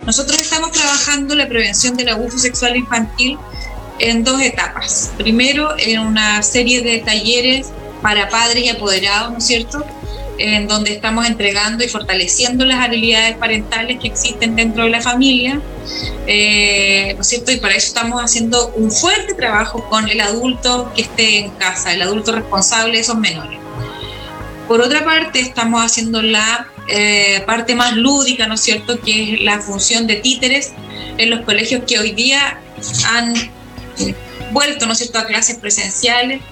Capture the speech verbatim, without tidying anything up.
Nosotros estamos trabajando la prevención del abuso sexual infantil en dos etapas. Primero, en una serie de talleres para padres y apoderados, ¿no es cierto?, en donde estamos entregando y fortaleciendo las habilidades parentales que existen dentro de la familia, eh, ¿no es cierto? Y para eso estamos haciendo un fuerte trabajo con el adulto que esté en casa, el adulto responsable de esos menores. Por otra parte, estamos haciendo la eh, parte más lúdica, ¿no es cierto?, que es la función de títeres en los colegios que hoy día han vuelto, ¿no es cierto?, a clases presenciales,